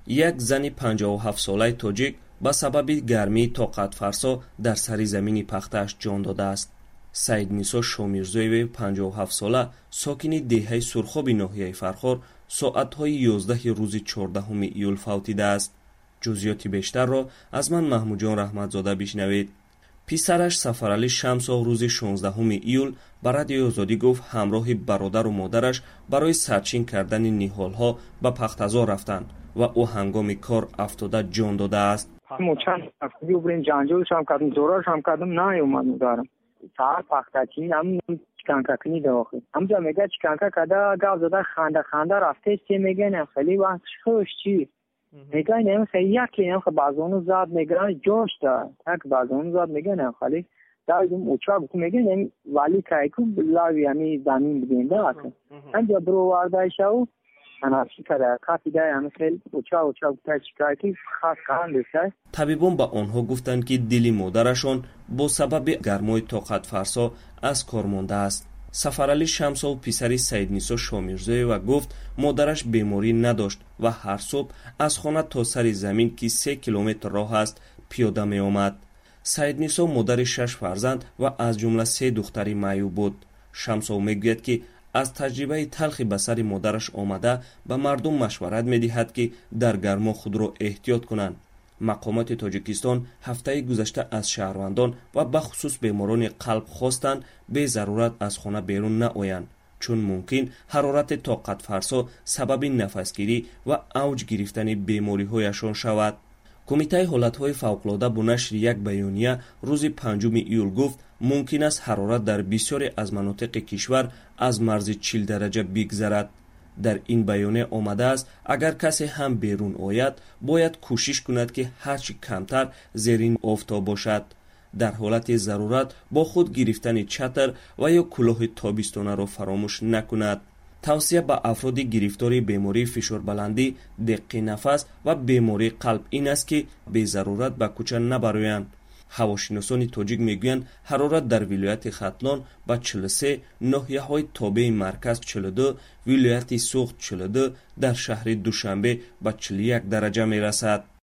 یک زن 57 ساله تاجیک با سبب گرمی طاقت فرسا در سر زمین پختش جان داده است. سعید نیسا شامیرزویی 57 ساله ساکن دهه سرخاب ناحیه فرخار ساعت‌های 11 روز 14 ایول فوتیده است. جزئیات بیشتر را از من محمود جان رحمتزاده بشنوید. پسرش سفرعلی شمسو روز 16 ایول به رادیو آزادی گفت همراه برادر و مادرش برای سرچین کردن نهال‌ها به پختزار رفتند و او هنگام کار افتاده جان داده است. ما چند هفته بریم جنجالش هم کردیم، زورش هم کردیم، نه اومد دارم ساعت پختچین هم چیکانکا کنی داخل همجا میگه چیکانکا کدا گاو زده خنده رفته چی میگه نه خیلی وقت خوش چی میگه نه خیلی یکی نه بازونو زاد میگه جوش دا تک بازونو زاد میگه نه خالی دایم اوچا گفت میگه نه ولی کایکو لاوی همی زمین بگنده آخه همجا برو وارده شو انا چیکار کافی دای هم خیلی اوچا تا چیکاری خاص کار داشت. طبیبان با آنها گفتند که دل مادرشان با سبب گرمای طاقت فرسا از کار مانده است. سفرعلی شمسو پسر سعید نیسا شامیرزویی و گفت مادرش بیماری نداشت و هر صبح از خانه تا سر زمین که 3 کیلومتر راه است پیاده می آمد. سعید نیسا مادر 6 فرزند و از جمله 3 دختری معیوب بود. شمسو میگوید که از تجربه تلخی به سر مادرش آمده به مردم مشورت می‌دهد که در گرما خود را احتیاط کنند. مقامات تاجیکستان هفته گذشته از شهروندان و به خصوص بیماران قلب خواستند به ضرورت از خانه بیرون نآیند چون ممکن حرارت طاقت فرسا سبب نفسگیری و اوج گرفتن بیماری‌هایشان شود. کمیته حالت‌های فوق‌العاده با نشر یک بیانیه روز 5 ایول گفت ممکن است حرارت در بسیاری از مناطق کشور از مرز 40 درجه بگذرد. در این بیانیه آمده است اگر کسی هم بیرون آید باید کوشش کند که هرچی کمتر زیر آفتاب باشد. در حالت ضرورت با خود گرفتن چتر و یا کلاه تابستانه را فراموش نکند. توصیه به افراد گرفتار بیماری فشار بلندی، دق نفس و بیماری قلب این است که به ضرورت به کوچه نبرویند. هواشناسان تاجیک میگویند حرارت در ولایت ختلان به 43، ناحیه‌های تابع مرکز 42، ولایت سوخت 42، در شهر دوشنبه به 41 درجه میرسد.